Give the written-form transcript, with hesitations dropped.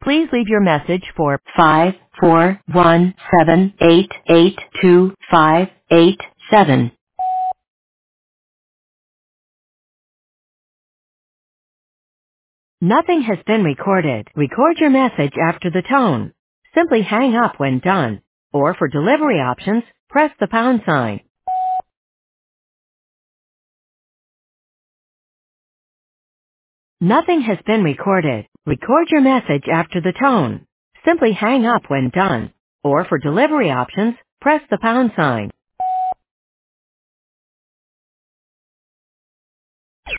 Please leave your message for 54178825587. Nothing has been recorded. Record your message after the tone. Simply hang up when done. Or for delivery options, press the pound sign. Nothing has been recorded. Record your message after the tone. Simply hang up when done. Or for delivery options, press the pound sign.